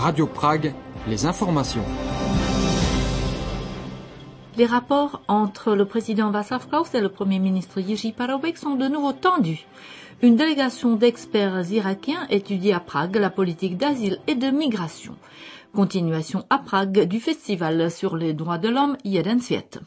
Radio Prague, les informations. Les rapports entre le président Václav Klaus et le premier ministre Jiří Paroubek sont de nouveau tendus. Une délégation d'experts irakiens étudie à Prague la politique d'asile et de migration. Continuation à Prague du festival sur les droits de l'homme Jeden Svět.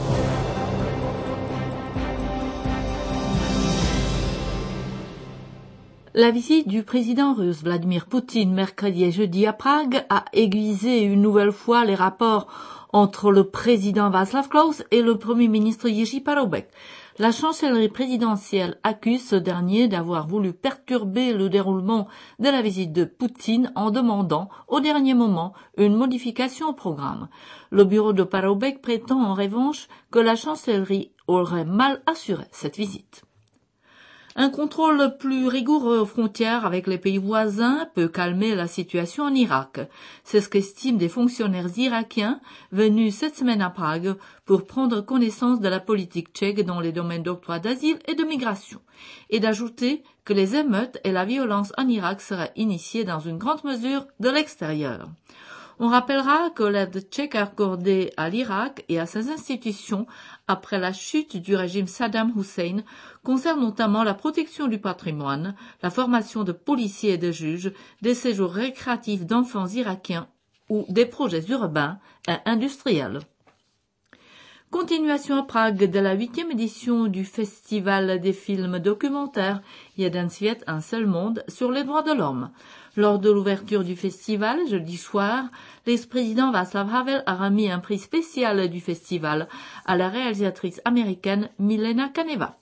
La visite du président russe Vladimir Poutine mercredi et jeudi à Prague a aiguisé une nouvelle fois les rapports entre le président Václav Klaus et le premier ministre Jiří Paroubek. La chancellerie présidentielle accuse ce dernier d'avoir voulu perturber le déroulement de la visite de Poutine en demandant, au dernier moment, une modification au programme. Le bureau de Paroubek prétend en revanche que la chancellerie aurait mal assuré cette visite. Un contrôle plus rigoureux aux frontières avec les pays voisins peut calmer la situation en Irak. C'est ce qu'estiment des fonctionnaires irakiens venus cette semaine à Prague pour prendre connaissance de la politique tchèque dans les domaines d'octroi d'asile et de migration, et d'ajouter que les émeutes et la violence en Irak seraient initiées dans une grande mesure de l'extérieur. On rappellera que l'aide tchèque accordée à l'Irak et à ses institutions après la chute du régime Saddam Hussein concerne notamment la protection du patrimoine, la formation de policiers et de juges, des séjours récréatifs d'enfants irakiens ou des projets urbains et industriels. Continuation à Prague de la 8e édition du Festival des films documentaires Jeden Svět, un seul monde, sur les droits de l'homme. Lors de l'ouverture du festival, jeudi soir, l'ex-président Václav Havel a remis un prix spécial du festival à la réalisatrice américaine Milena Kaneva.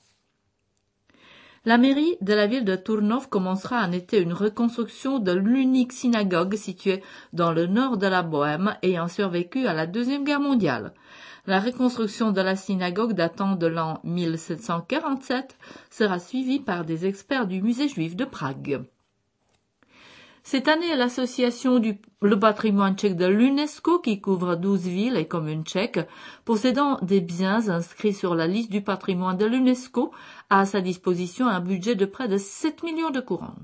La mairie de la ville de Turnov commencera en été une reconstruction de l'unique synagogue située dans le nord de la Bohême ayant survécu à la Deuxième Guerre mondiale. La reconstruction de la synagogue datant de l'an 1747 sera suivie par des experts du musée juif de Prague. Cette année, l'association le patrimoine tchèque de l'UNESCO, qui couvre 12 villes et communes tchèques, possédant des biens inscrits sur la liste du patrimoine de l'UNESCO, a à sa disposition un budget de près de 7 millions de couronnes.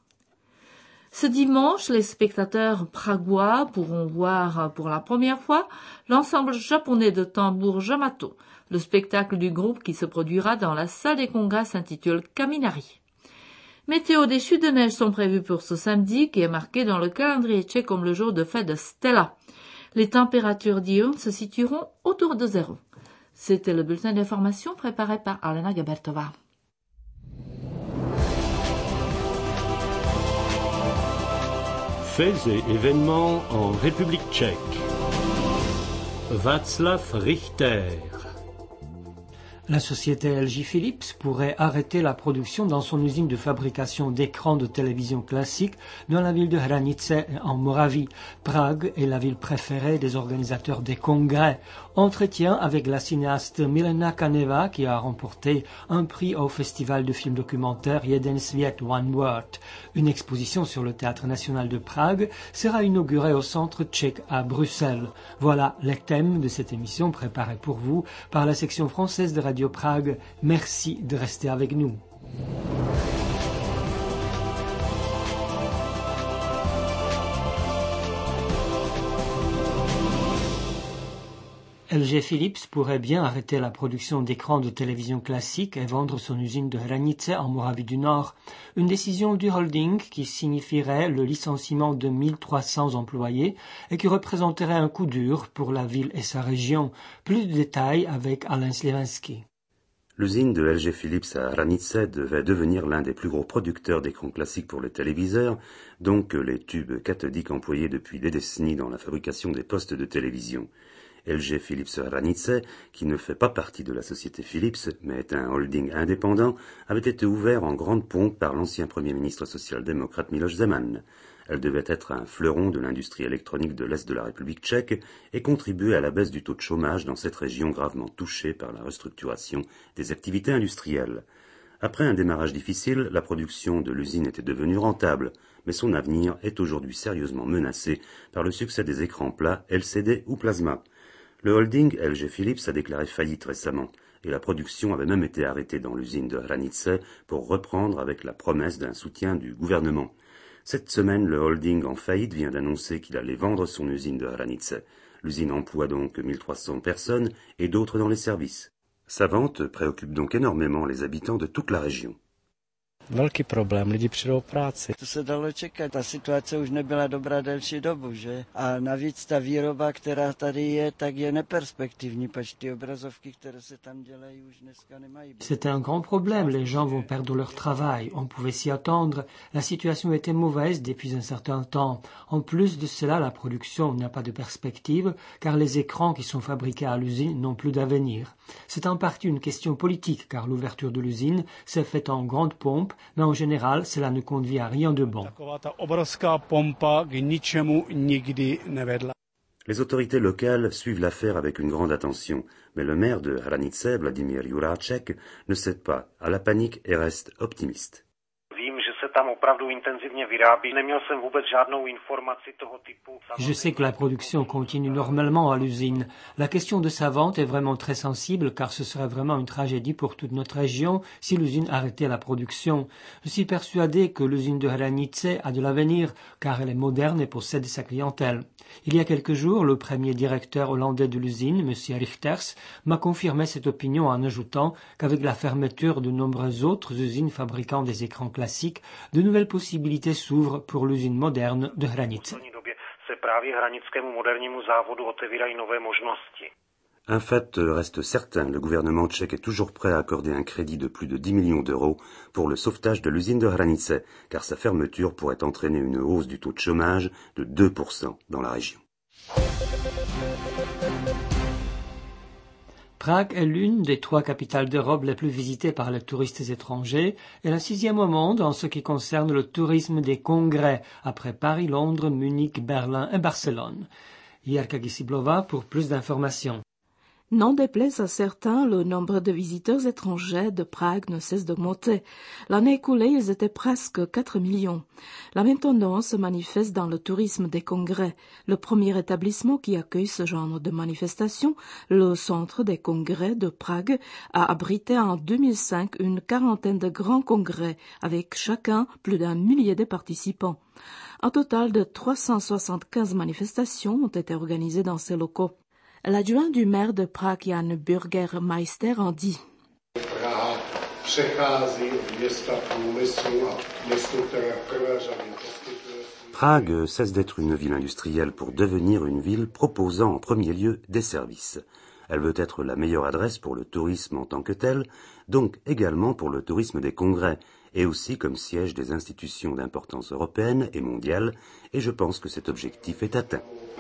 Ce dimanche, les spectateurs pragois pourront voir pour la première fois l'ensemble japonais de tambour Yamato. Le spectacle du groupe qui se produira dans la salle des congrès s'intitule Kaminari. Météo, des chutes de neige sont prévues pour ce samedi qui est marqué dans le calendrier tchèque comme le jour de fête de Stella. Les températures diurnes se situeront autour de 0. C'était le bulletin d'information préparé par Alena Gabertová. Faits et événements en République tchèque. Václav Richter. La société LG Philips pourrait arrêter la production dans son usine de fabrication d'écrans de télévision classiques dans la ville de Hranice en Moravie. Prague est la ville préférée des organisateurs des congrès. Entretien avec la cinéaste Milena Kaneva qui a remporté un prix au festival de films documentaires Jeden Svět, One World. Une exposition sur le Théâtre national de Prague sera inaugurée au centre tchèque à Bruxelles. Voilà les thèmes de cette émission préparée pour vous par la section française de Radio Prague. Merci de rester avec nous. LG Philips pourrait bien arrêter la production d'écrans de télévision classiques et vendre son usine de Hranice en Moravie du Nord. Une décision du holding qui signifierait le licenciement de 1300 employés et qui représenterait un coup dur pour la ville et sa région. Plus de détails avec Alain Slevensky. L'usine de LG Philips à Hranice devait devenir l'un des plus gros producteurs d'écrans classiques pour les téléviseurs, donc les tubes cathodiques employés depuis des décennies dans la fabrication des postes de télévision. LG Philips Hranice, qui ne fait pas partie de la société Philips, mais est un holding indépendant, avait été ouvert en grande pompe par l'ancien Premier ministre social-démocrate Miloš Zeman. Elle devait être un fleuron de l'industrie électronique de l'Est de la République tchèque et contribuer à la baisse du taux de chômage dans cette région gravement touchée par la restructuration des activités industrielles. Après un démarrage difficile, la production de l'usine était devenue rentable, mais son avenir est aujourd'hui sérieusement menacé par le succès des écrans plats, LCD ou plasma. Le holding LG Philips a déclaré faillite récemment, et la production avait même été arrêtée dans l'usine de Hranice pour reprendre avec la promesse d'un soutien du gouvernement. Cette semaine, le holding en faillite vient d'annoncer qu'il allait vendre son usine de Hranice. L'usine emploie donc 1300 personnes et d'autres dans les services. Sa vente préoccupe donc énormément les habitants de toute la région. Velký problém, lidi přijdou o práci. To se dalo čekat, ta situace už nebyla dobrá delší dobu, že? A navíc ta výroba, která tady je, tak je neperspektivní, pač ty obrazovky, které se tam dělají, už dneska nemají. C'était un grand problème, les gens vont perdre leur travail. On pouvait s'y attendre. La situation était mauvaise depuis un certain temps. En plus de cela, la production n'a pas de perspective, car les écrans qui sont fabriqués à l'usine n'ont plus d'avenir. C'est en partie une question politique, car l'ouverture de l'usine s'est faite en grande pompe, mais en général, cela ne conduit à rien de bon. Les autorités locales suivent l'affaire avec une grande attention, mais le maire de Hranice, Vladimír Juráček, ne cède pas à la panique et reste optimiste. Je sais que la production continue normalement à l'usine. La question de sa vente est vraiment très sensible car ce serait vraiment une tragédie pour toute notre région si l'usine arrêtait la production. Je suis persuadé que l'usine de Hranice a de l'avenir car elle est moderne et possède sa clientèle. Il y a quelques jours, le premier directeur hollandais de l'usine, M. Richters, m'a confirmé cette opinion en ajoutant qu'avec la fermeture de nombreuses autres usines fabriquant des écrans classiques, de nouvelles possibilités s'ouvrent pour l'usine moderne de Hranice. Un fait reste certain, le gouvernement tchèque est toujours prêt à accorder un crédit de plus de 10 millions d'euros pour le sauvetage de l'usine de Hranice, car sa fermeture pourrait entraîner une hausse du taux de chômage de 2% dans la région. Prague est l'une des 3 capitales d'Europe les plus visitées par les touristes étrangers et la 6e au monde en ce qui concerne le tourisme des congrès, après Paris, Londres, Munich, Berlin et Barcelone. Jirka Gisiblova pour plus d'informations. N'en déplaise à certains, le nombre de visiteurs étrangers de Prague ne cesse d'augmenter. L'année écoulée, ils étaient presque 4 millions. La même tendance se manifeste dans le tourisme des congrès. Le premier établissement qui accueille ce genre de manifestation, le Centre des congrès de Prague, a abrité en 2005 une quarantaine de grands congrès, avec chacun plus d'1 millier de participants. Un total de 375 manifestations ont été organisées dans ces locaux. L'adjoint du maire de Prague, Jan Bürgermeister, en dit. Prague cesse d'être une ville industrielle pour devenir une ville proposant en premier lieu des services. Elle veut être la meilleure adresse pour le tourisme en tant que tel, donc également pour le tourisme des congrès, et aussi comme siège des institutions d'importance européenne et mondiale, et je pense que cet objectif est atteint.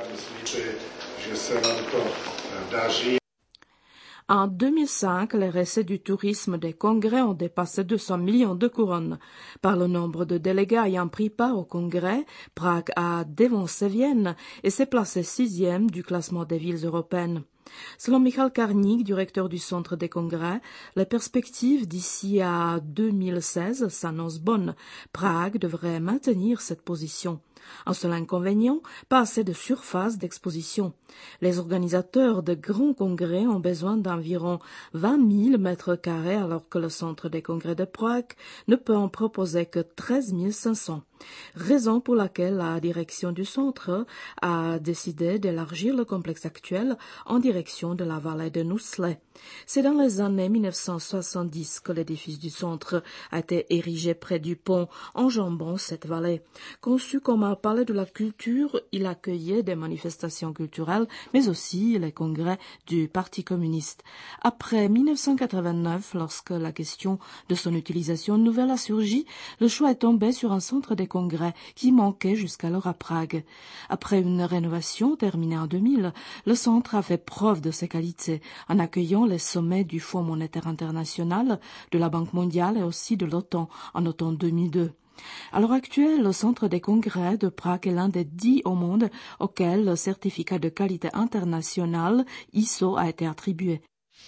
En 2005, les recettes du tourisme des congrès ont dépassé 200 millions de couronnes. Par le nombre de délégats ayant pris part au congrès, Prague a dévancé Vienne et s'est placée 6e du classement des villes européennes. Selon Michal Karník, directeur du Centre des congrès, les perspectives d'ici à 2016 s'annoncent bonnes. Prague devrait maintenir cette position. Un seul inconvénient, pas assez de surface d'exposition. Les organisateurs de grands congrès ont besoin d'environ 20 000 mètres carrés alors que le Centre des congrès de Prague ne peut en proposer que 13 500. Raison pour laquelle la direction du centre a décidé d'élargir le complexe actuel en direction de la vallée de Nouslet. C'est dans les années 1970 que l'édifice du centre a été érigé près du pont enjambant cette vallée. Conçu comme un palais de la culture, il accueillait des manifestations culturelles, mais aussi les congrès du Parti communiste. Après 1989, lorsque la question de son utilisation nouvelle a surgi, le choix est tombé sur un centre des congrès qui manquait jusqu'alors à Prague. Après une rénovation terminée en 2000, le centre a fait preuve de ses qualités en accueillant les sommets du Fonds monétaire international, de la Banque mondiale et aussi de l'OTAN en automne 2002. À l'heure actuelle, le Centre des congrès de Prague est l'un des 10 au monde auquel le certificat de qualité internationale ISO a été attribué.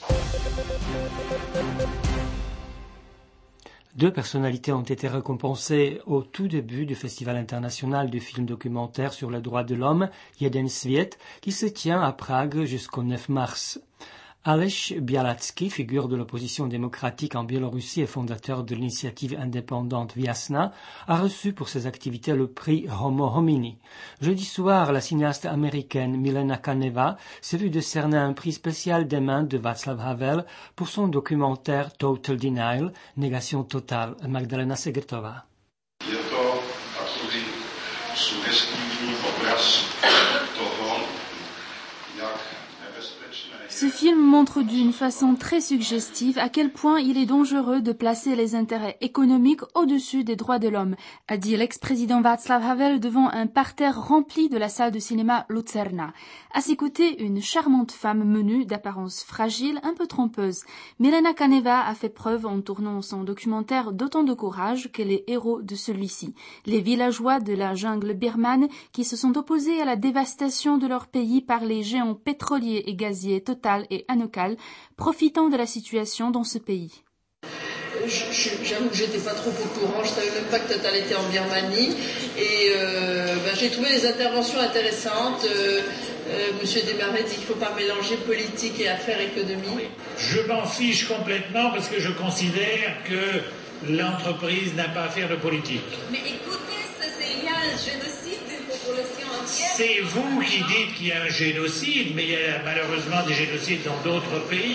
2 personnalités ont été récompensées au tout début du Festival international du film documentaire sur les droits de l'homme, Jeden Svět, qui se tient à Prague jusqu'au 9 mars. Aleš Bialatsky, figure de l'opposition démocratique en Biélorussie et fondateur de l'initiative indépendante Viasna, a reçu pour ses activités le prix Homo Homini. Jeudi soir, la cinéaste américaine Milena Kaneva s'est vue décerner un prix spécial des mains de Václav Havel pour son documentaire Total Denial, Négation totale. Magdalena Segertová. Je to takový sugestivní obraz toho, jak nebezpečné. Ce film montre d'une façon très suggestive à quel point il est dangereux de placer les intérêts économiques au-dessus des droits de l'homme, a dit l'ex-président Václav Havel devant un parterre rempli de la salle de cinéma Lucerna. À ses côtés, une charmante femme menue, d'apparence fragile, un peu trompeuse. Milena Kaneva a fait preuve en tournant son documentaire d'autant de courage que les héros de celui-ci, les villageois de la jungle birmane qui se sont opposés à la dévastation de leur pays par les géants pétroliers et gaziers Total et Anocal, profitant de la situation dans ce pays. J'avoue que j'étais pas trop au courant, je savais même pas que Total était en Birmanie et j'ai trouvé les interventions intéressantes. Monsieur Desmarais dit qu'il ne faut pas mélanger politique et affaires économiques. Je m'en fiche complètement parce que je considère que l'entreprise n'a pas à faire de politique. Mais écoutez, il y a un génocide d'une population entière. C'est vous qui dites qu'il y a un génocide, mais il y a malheureusement des génocides dans d'autres pays.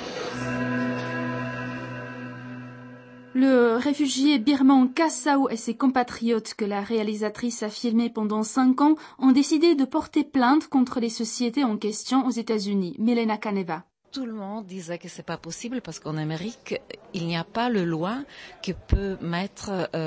Le réfugié birman Kassao et ses compatriotes que la réalisatrice a filmé pendant 5 ans ont décidé de porter plainte contre les sociétés en question aux États-Unis. Milena Kaneva. Tout le monde disait que c'est pas possible parce qu'en Amérique, il n'y a pas le loi qui peut mettre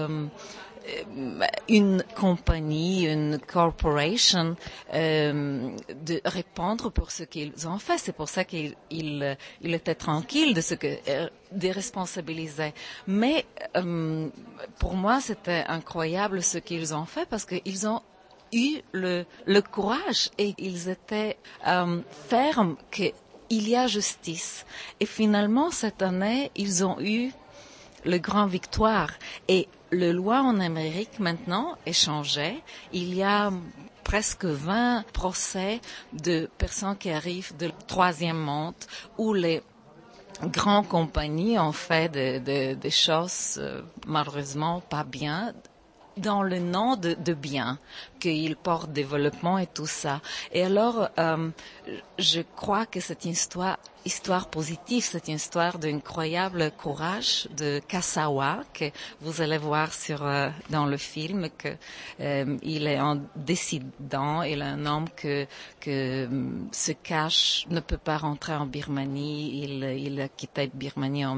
une compagnie, une corporation, de répondre pour ce qu'ils ont fait. C'est pour ça qu'il était tranquille de ce que déresponsabiliser. Mais pour moi, c'était incroyable ce qu'ils ont fait parce qu'ils ont eu le courage et ils étaient fermes qu'il y a justice. Et finalement, cette année, ils ont eu le grand victoire. Et le loi en Amérique maintenant est changée. Il y a presque 20 procès de personnes qui arrivent du troisième monde où les grandes compagnies ont fait des choses malheureusement pas bien dans le nom de bien, qu'ils portent développement et tout ça. Et alors, je crois que c'est une histoire positive, c'est une histoire d'incroyable courage de Kasawa, que vous allez voir dans le film, que il est un dissident, il est un homme que se cache, ne peut pas rentrer en Birmanie. Il a quitté Birmanie en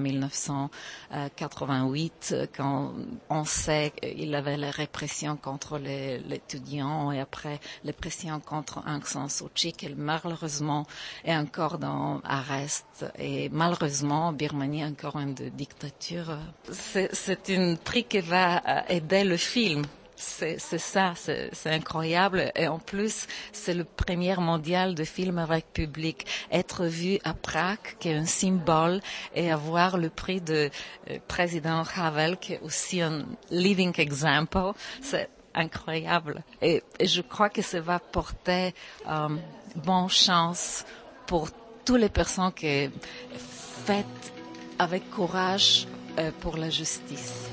1988, quand on sait qu'il avait la répression contre les étudiants et après les pressions contre Aung San Suu Kyi, qui malheureusement est encore dans arrest. Et malheureusement, Birmanie est encore une dictature. C'est une prix qui va aider le film. C'est ça, c'est incroyable. Et en plus, c'est le premier mondial de film avec public. Être vu à Prague, qui est un symbole, et avoir le prix de président Havel, qui est aussi un living example, c'est incroyable. Et je crois que ça va porter bonne chance pour toutes les personnes qui font avec courage pour la justice.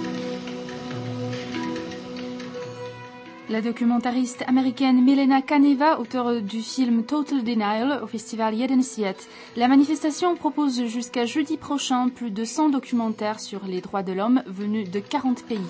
La documentariste américaine Milena Kaneva, auteure du film Total Denial au festival Jeden Sviet. La manifestation propose jusqu'à jeudi prochain plus de 100 documentaires sur les droits de l'homme venus de 40 pays.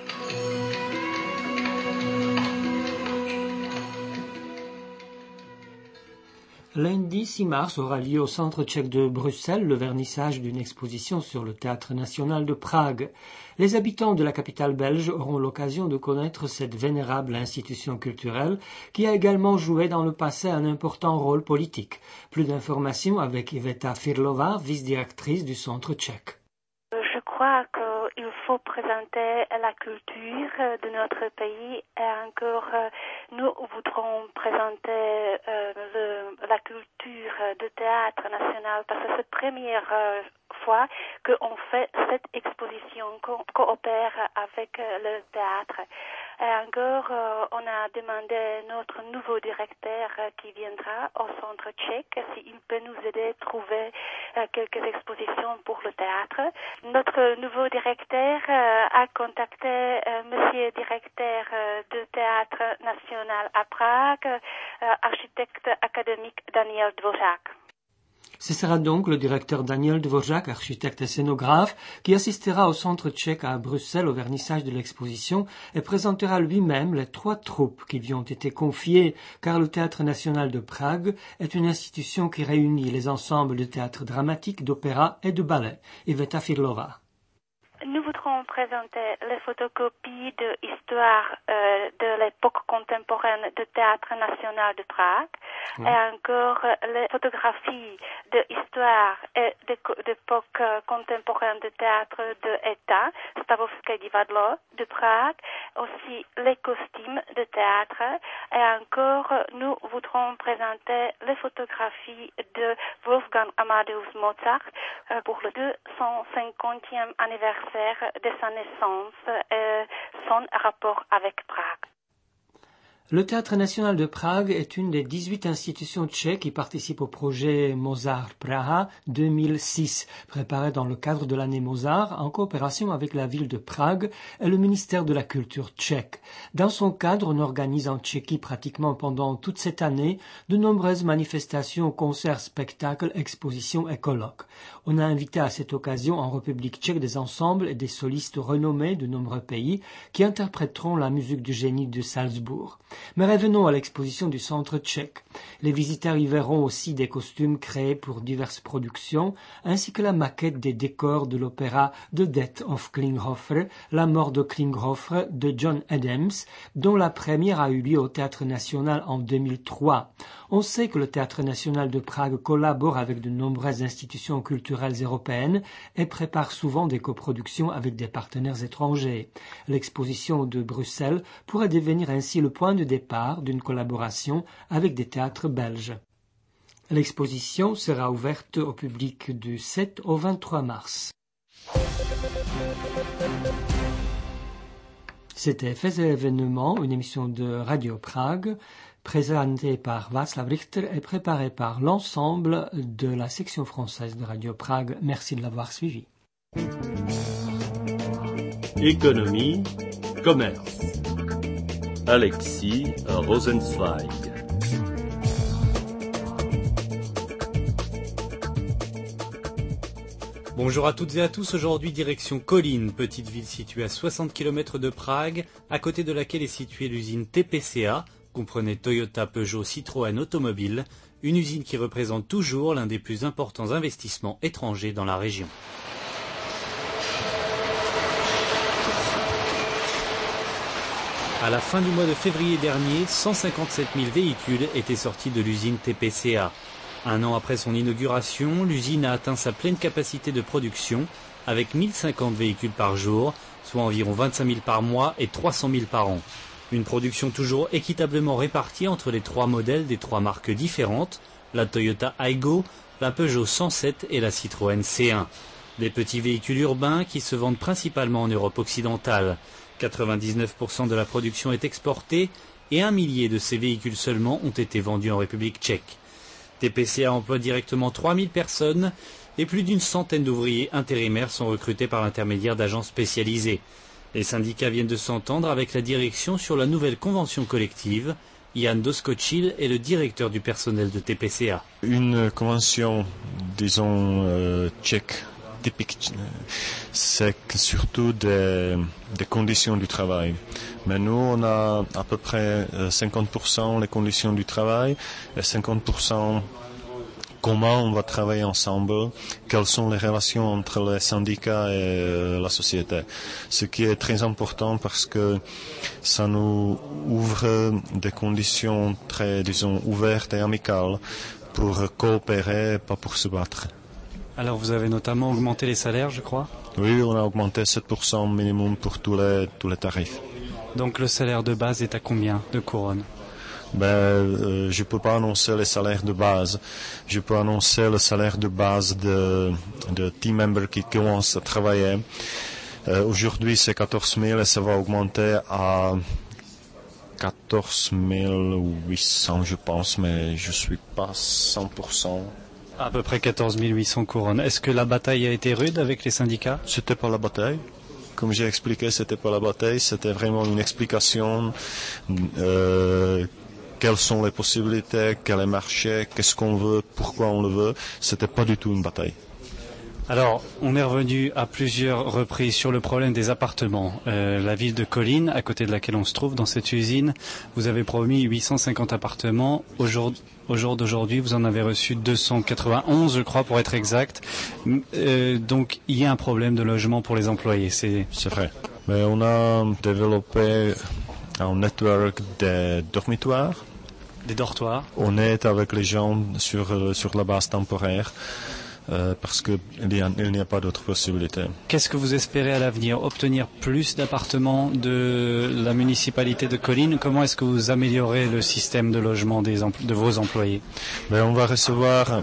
Lundi 6 mars aura lieu au Centre tchèque de Bruxelles le vernissage d'une exposition sur le Théâtre national de Prague. Les habitants de la capitale belge auront l'occasion de connaître cette vénérable institution culturelle qui a également joué dans le passé un important rôle politique. Plus d'informations avec Iveta Firlova, vice-directrice du Centre tchèque. Je crois qu'il faut présenter la culture de notre pays et encore nous voudrons présenter la culture du théâtre national parce que c'est la première fois qu'on fait cette exposition, qu'on coopère avec le théâtre. Et encore, on a demandé notre nouveau directeur qui viendra au centre tchèque s'il peut nous aider à trouver quelques expositions pour le théâtre. Notre nouveau directeur a contacté monsieur directeur du Théâtre national à Prague, architecte académique Daniel Dvořák. Ce sera donc le directeur Daniel Dvořák, architecte et scénographe, qui assistera au centre tchèque à Bruxelles au vernissage de l'exposition et présentera lui-même les 3 troupes qui lui ont été confiées, car le Théâtre national de Prague est une institution qui réunit les ensembles de théâtre dramatique, d'opéra et de ballet. Iveta Firlova. Nous voudrons présenter les photocopies de l'histoire de l'époque contemporaine du Théâtre national de Prague et encore les photographies de l'histoire et de l'époque contemporaine du Théâtre de l'État, Stavovské divadlo de Prague, aussi les costumes de théâtre et encore nous voudrons présenter les photographies de Wolfgang Amadeus Mozart pour le 250e anniversaire de sa naissance et son rapport avec Prague. Le Théâtre national de Prague est une des 18 institutions tchèques qui participent au projet Mozart Praha 2006, préparé dans le cadre de l'année Mozart en coopération avec la ville de Prague et le ministère de la Culture tchèque. Dans son cadre, on organise en Tchéquie pratiquement pendant toute cette année de nombreuses manifestations, concerts, spectacles, expositions et colloques. On a invité à cette occasion en République tchèque des ensembles et des solistes renommés de nombreux pays qui interpréteront la musique du génie de Salzbourg. Mais revenons à l'exposition du centre tchèque. Les visiteurs y verront aussi des costumes créés pour diverses productions, ainsi que la maquette des décors de l'opéra The Death of Klinghoffer, La mort de Klinghoffer de John Adams, dont la première a eu lieu au Théâtre national en 2003. On sait que le Théâtre national de Prague collabore avec de nombreuses institutions culturelles européennes et prépare souvent des coproductions avec des partenaires étrangers. L'exposition de Bruxelles pourrait devenir ainsi le point de départ d'une collaboration avec des théâtres belges. L'exposition sera ouverte au public du 7 au 23 mars. C'était Faits et événements, une émission de Radio Prague, présentée par Václav Richter et préparée par l'ensemble de la section française de Radio Prague. Merci de l'avoir suivi. Économie, commerce. Alexis Rosenzweig. Bonjour à toutes et à tous, aujourd'hui direction Kolín, petite ville située à 60 km de Prague, à côté de laquelle est située l'usine TPCA, comprenait Toyota, Peugeot, Citroën Automobile, une usine qui représente toujours l'un des plus importants investissements étrangers dans la région. À la fin du mois de février dernier, 157 000 véhicules étaient sortis de l'usine TPCA. Un an après son inauguration, l'usine a atteint sa pleine capacité de production avec 1050 véhicules par jour, soit environ 25 000 par mois et 300 000 par an. Une production toujours équitablement répartie entre les 3 modèles des 3 marques différentes, la Toyota Aygo, la Peugeot 107 et la Citroën C1. Des petits véhicules urbains qui se vendent principalement en Europe occidentale. 99% de la production est exportée et 1 millier de ces véhicules seulement ont été vendus en République tchèque. TPCA emploie directement 3000 personnes et plus d'une centaine d'ouvriers intérimaires sont recrutés par l'intermédiaire d'agences spécialisées. Les syndicats viennent de s'entendre avec la direction sur la nouvelle convention collective. Jan Doskočil est le directeur du personnel de TPCA. Une convention, disons, tchèque, typique, c'est surtout des conditions du travail. Mais nous, on a à peu près 50% les conditions du travail et 50% comment on va travailler ensemble, quelles sont les relations entre les syndicats et la société. Ce qui est très important parce que ça nous ouvre des conditions très, disons, ouvertes et amicales pour coopérer, pas pour se battre. Alors vous avez notamment augmenté les salaires, je crois ? Oui, on a augmenté 7% minimum pour tous les tarifs. Donc le salaire de base est à combien de couronnes ? Je peux pas annoncer les salaires de base. Je peux annoncer le salaire de base de team member qui commence à travailler. Aujourd'hui, c'est 14 000 et ça va augmenter à 14 800, je pense, mais je suis pas 100%. À peu près 14 800 couronnes. Est-ce que la bataille a été rude avec les syndicats? C'était pas la bataille. Comme j'ai expliqué, c'était pas la bataille, c'était vraiment une explication. Quelles sont les possibilités, quel est le marché, qu'est-ce qu'on veut, pourquoi on le veut. C'était pas du tout une bataille. Alors, on est revenu à plusieurs reprises sur le problème des appartements. La ville de Kolín, à côté de laquelle on se trouve, dans cette usine, vous avez promis 850 appartements. Au jour d'aujourd'hui, vous en avez reçu 291, je crois, pour être exact. Donc, il y a un problème de logement pour les employés. C'est vrai. Mais on a développé un network de dormitoires. Des dortoirs. On est avec les gens sur la base temporaire. Parce qu'il n'y a pas d'autre possibilité. Qu'est-ce que vous espérez à l'avenir? Obtenir plus d'appartements de la municipalité de Kolín? Comment est-ce que vous améliorez le système de logement de vos employés? On va recevoir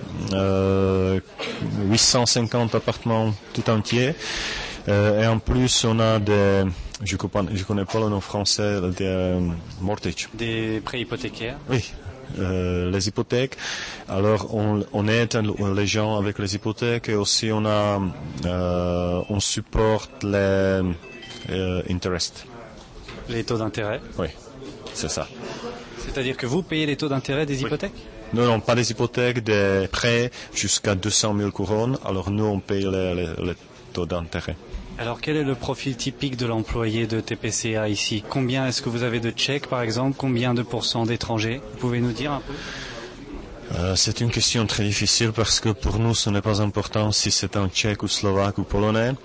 850 appartements tout entiers. Et en plus, on a je connais pas le nom français, des mortgage. Des prêts hypothécaires? Oui. Les hypothèques. Alors on aide les gens avec les hypothèques et aussi on supporte les interest. Les taux d'intérêt? Oui, c'est ça. C'est-à-dire que vous payez les taux d'intérêt des hypothèques? Non, pas des hypothèques, des prêts jusqu'à 200 000 couronnes. Alors nous on paye les taux d'intérêt. Alors, quel est le profil typique de l'employé de TPCA ici? Combien est-ce que vous avez de Tchèques, par exemple? Combien de pourcents d'étrangers? Vous pouvez nous dire un peu? C'est une question très difficile parce que pour nous, ce n'est pas important si c'est un Tchèque ou Slovaque ou Polonais.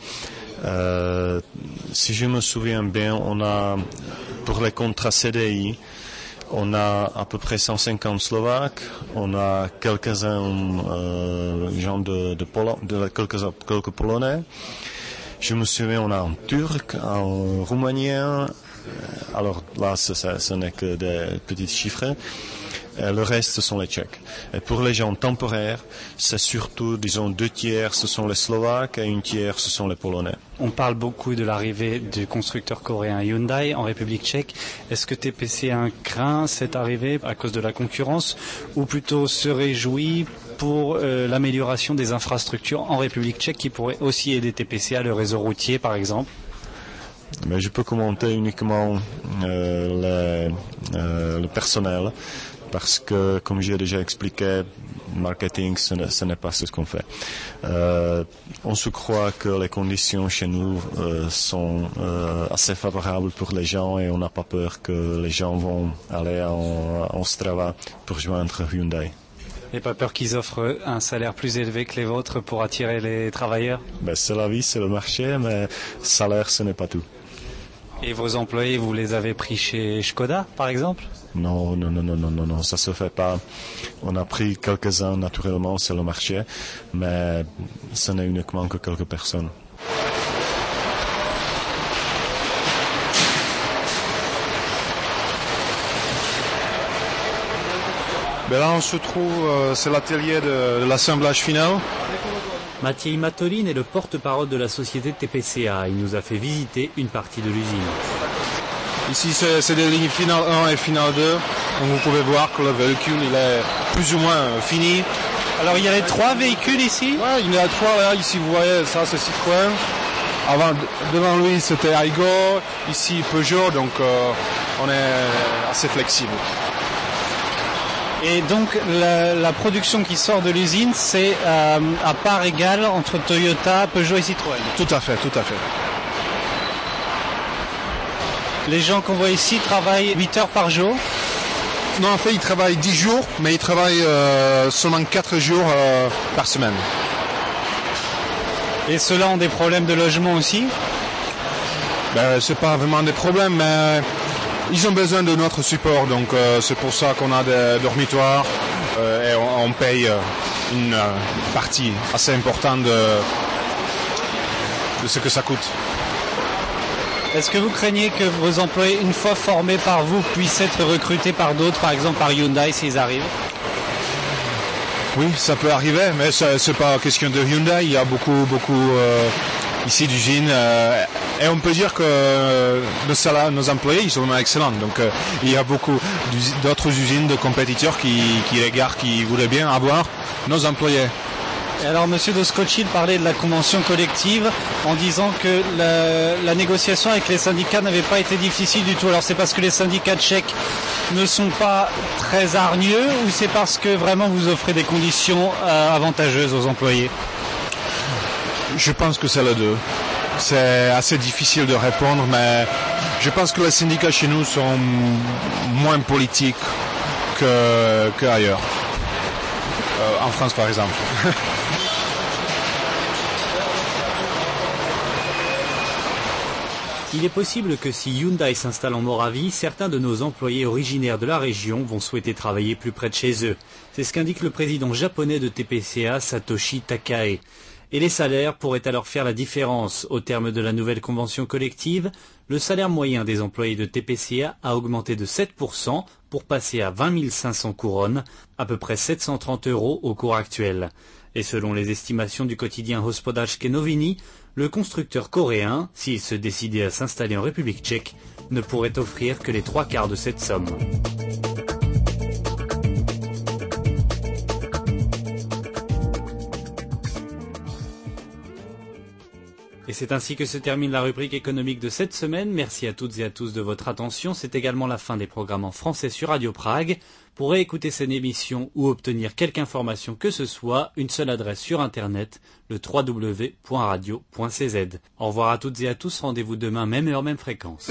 Si je me souviens bien, on a, pour les contrats CDI, on a à peu près 150 Slovaques, on a quelques-uns gens quelques Polonais. Je me souviens, on a un Turc, un Roumanien, alors là, ce n'est que des petits chiffres. Le reste, ce sont les Tchèques. Et pour les gens temporaires, c'est surtout, disons, 2/3, ce sont les Slovaques et 1/3, ce sont les Polonais. On parle beaucoup de l'arrivée du constructeur coréen Hyundai en République tchèque. Est-ce que TPCA craint cette arrivée à cause de la concurrence ou plutôt se réjouit pour l'amélioration des infrastructures en République tchèque qui pourrait aussi aider TPCA, le réseau routier par exemple? Mais je peux commenter uniquement le personnel parce que, comme j'ai déjà expliqué, marketing, ce n'est pas ce qu'on fait. On se croit que les conditions chez nous sont assez favorables pour les gens et on n'a pas peur que les gens vont aller en Ostrava pour joindre Hyundai. Et pas peur qu'ils offrent un salaire plus élevé que les vôtres pour attirer les travailleurs? C'est la vie, c'est le marché, mais salaire, ce n'est pas tout. Et vos employés, vous les avez pris chez Škoda, par exemple? Non, ça se fait pas. On a pris quelques-uns, naturellement, c'est le marché, mais ce n'est uniquement que quelques personnes. Là, on se trouve, c'est l'atelier de l'assemblage final. Maciej Matolin est le porte-parole de la société TPCA. Il nous a fait visiter une partie de l'usine. Ici, c'est des lignes finale 1 et finale 2. Donc vous pouvez voir que le véhicule il est plus ou moins fini. Alors il y a les 3 véhicules ici? Oui, il y a 3 là. Ici, vous voyez, ça c'est Citroën. Avant, devant lui, c'était Aygo. Ici, Peugeot. Donc on est assez flexible. Et donc la production qui sort de l'usine, c'est à part égale entre Toyota, Peugeot et Citroën. Tout à fait. Les gens qu'on voit ici travaillent 8 heures par jour? Non, en fait, ils travaillent 10 jours, mais ils travaillent seulement 4 jours par semaine. Et ceux-là ont des problèmes de logement aussi? C'est pas vraiment des problèmes, mais ils ont besoin de notre support, donc c'est pour ça qu'on a des dormitoires et on paye une partie assez importante de ce que ça coûte. Est-ce que vous craignez que vos employés, une fois formés par vous, puissent être recrutés par d'autres, par exemple par Hyundai s'ils arrivent? Oui, ça peut arriver, mais c'est pas question de Hyundai. Il y a beaucoup ici d'usines et on peut dire que nos employés ils sont excellents. Donc il y a beaucoup d'autres usines de compétiteurs qui regardent, qui voudraient bien avoir nos employés. Et alors, Monsieur Doskozil parlait de la convention collective en disant que la négociation avec les syndicats n'avait pas été difficile du tout. Alors, c'est parce que les syndicats tchèques ne sont pas très hargneux ou c'est parce que vraiment vous offrez des conditions avantageuses aux employés? Je pense que c'est les deux. C'est assez difficile de répondre, mais je pense que les syndicats chez nous sont moins politiques qu'ailleurs. En France, par exemple. Il est possible que si Hyundai s'installe en Moravie, certains de nos employés originaires de la région vont souhaiter travailler plus près de chez eux. C'est ce qu'indique le président japonais de TPCA, Satoshi Takae. Et les salaires pourraient alors faire la différence. Au terme de la nouvelle convention collective, le salaire moyen des employés de TPCA a augmenté de 7% pour passer à 20 500 couronnes, à peu près 730 € au cours actuel. Et selon les estimations du quotidien Hospodářské noviny, le constructeur coréen, s'il se décidait à s'installer en République tchèque, ne pourrait offrir que les 3/4 de cette somme. Et c'est ainsi que se termine la rubrique économique de cette semaine. Merci à toutes et à tous de votre attention. C'est également la fin des programmes en français sur Radio Prague. Pour réécouter cette émission ou obtenir quelque information que ce soit, une seule adresse sur Internet, le www.radio.cz. Au revoir à toutes et à tous. Rendez-vous demain, même heure, même fréquence.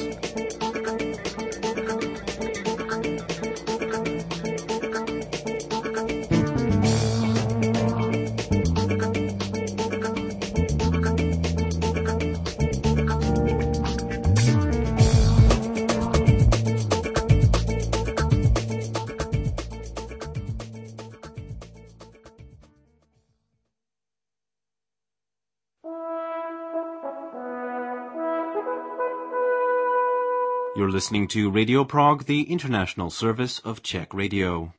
You're listening to Radio Prague, the international service of Czech radio.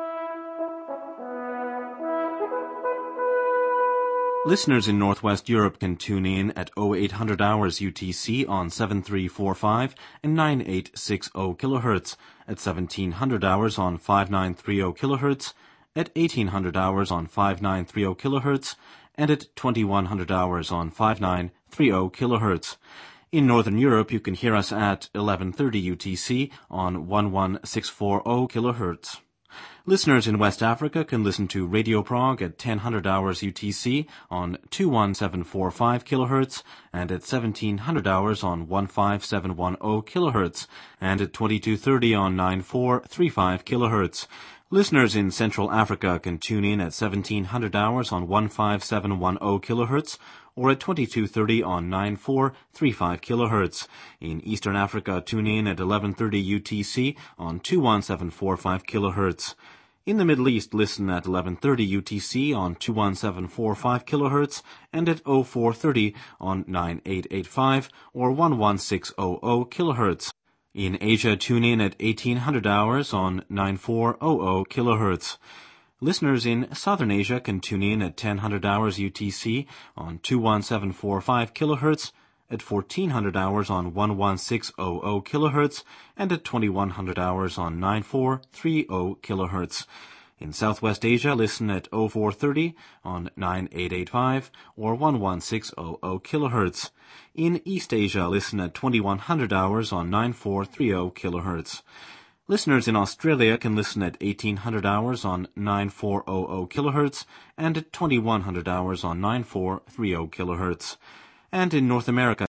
Listeners in Northwest Europe can tune in at 0800 hours UTC on 7345 and 9860 kHz, at 1700 hours on 5930 kHz, at 1800 hours on 5930 kHz, and at 2100 hours on 5930 kHz. In Northern Europe, you can hear us at 1130 UTC on 11640 kHz. Listeners in West Africa can listen to Radio Prague at 1000 hours UTC on 21745 kHz and at 1700 hours on 15710 kHz and at 2230 on 9435 kHz. Listeners in Central Africa can tune in at 1700 hours on 15710 kHz or at 2230 on 9435 kHz. In Eastern Africa, tune in at 1130 UTC on 21745 kHz. In the Middle East, listen at 1130 UTC on 21745 kHz and at 0430 on 9885 or 11600 kHz. In Asia, tune in at 1800 hours on 9400 kHz. Listeners in Southern Asia can tune in at 1000 hours UTC on 21745 kHz, at 1400 hours on 11600 kHz, and at 2100 hours on 9430 kHz. In Southwest Asia, listen at 0430 on 9885 or 11600 kHz. In East Asia, listen at 2100 hours on 9430 kHz. Listeners in Australia can listen at 1800 hours on 9400 kHz and at 2100 hours on 9430 kHz. And in North America,